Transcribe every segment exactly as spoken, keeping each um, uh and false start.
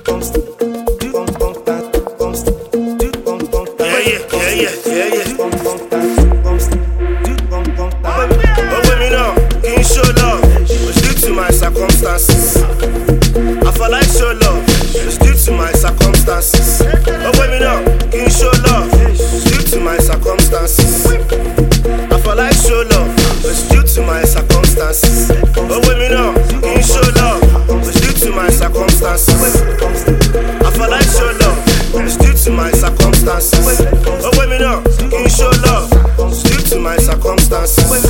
Circumstances. I feel like show love, it's due to my circumstances. Oh, wait me now, can you show love? It's due to my circumstances. I feel like show love, it's due to my circumstances. Oh, wait me now, can you show love? It's due to my circumstances. I feel like show love, it's due to my circumstances. Oh, wait me now, can you show love? It's due to my circumstances.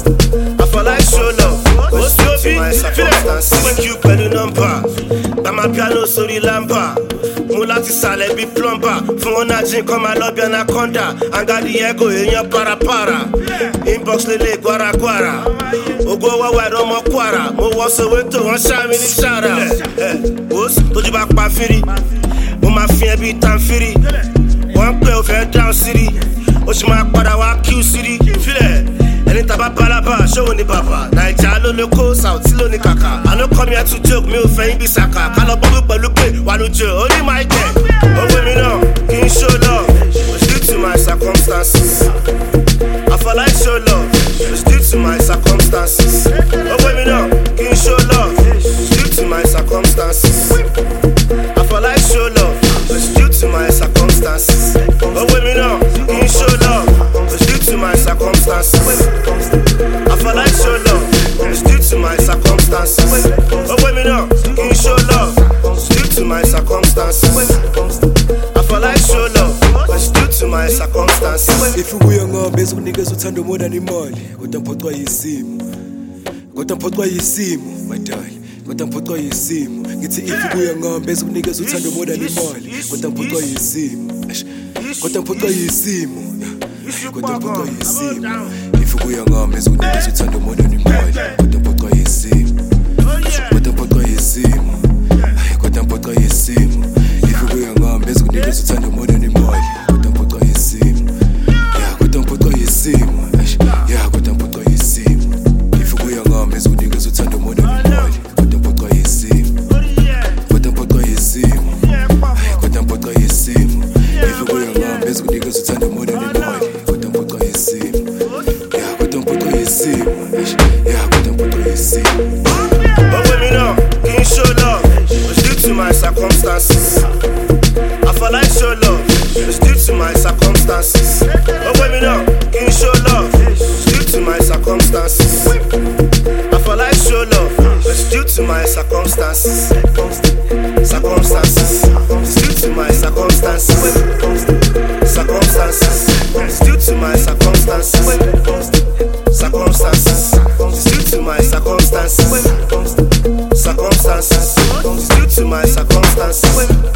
I feel like show love. What's your my circumstances? Thank you pẹ̀lú nọ́mbà. Bàmá piano sórí lámbà. Mo láti sàlẹ̀ bí plumber. Fún wọn náà jín kọ́ máa lọ bí anaconda. Angadi ego èèyàn parapara. Inbox lele guaraguara. Ogo wáwá ẹ̀rọ ọmọ kwara. Mo wọ́ Soweto wọ́n ṣá mi ní ṣára. Wos tójú bá pa fírí. Mo máa fi ẹbí tan fírí. Wọ́n pẹ́ ò fẹ́ down city. Ó sì máa padà wá Q city. Ẹni tàbá balaba, ṣòwò ní bàbá. Naija ló lóko, Sauti ló ní kàkà. I no come here to joke, mi ò fẹ́ yín bí sàkà. Ká lọ bọ́bí pẹ̀lú pé wà lójú orí máa jẹ. Owó mi náà kì í show love, it's due to my circumstances. I feel like show love, it's due to my circumstances. Owó mi náà kì í show love, it's due to my circumstances. I feel like show love, it's due to my circumstances. Owó mi náà kì í show love, it's due to my circumstances. I feel like show love, it's due to my circumstances. Oh, women up, can you show love? It's due to my circumstances. I feel like show love, it's due to my circumstances. If you young up, basic niggas uthanda more than imali. Kodwa mphothwa yisimo. Kodwa mphothwa yisimo, my darling. Kodwa mphothwa yisimo. Ngithi if you young up, basic niggas uthanda more than imali. Kodwa mphothwa yisimo. Kodwa mphothwa yisimo. Kodwa mphothwa yisimo. If you young up, basic niggas uthanda more than imali. Kodwa mphothwa yisimo. Kodwa mphothwa yisimo. Kodwa mphothwa yisimo. If you young up, basic niggas uthanda more than imali. Kodwa mphothwa yisimo. Yeah, kodwa mphothwa yisimo. Yeah, kodwa mphothwa yisimo. If you young up, basic niggas uthanda more than imali. Kodwa mphothwa yisimo. Kodwa mphothwa yisimo. Kodwa mphothwa yisimo. If you young up, basic niggas uthanda more than imali. Kodwa mphothwa yisimo. Yeah, kodwa mphothwa yisimo. Yeah, kodwa mphothwa yisimo. But women up, can you show love? It's due to my circumstances. I feel like show love, it's due to my circumstances. But women up, can you show love? It's due to my circumstances. I feel like show love, it's due to my circumstances. Circumstances, it's due to my circumstances. Circumstances, it's due to my circumstances. Circumstances, it's due to my circumstances. Circumstances, it's due to my circumstances.